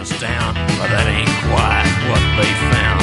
us down, but that ain't quite what they found.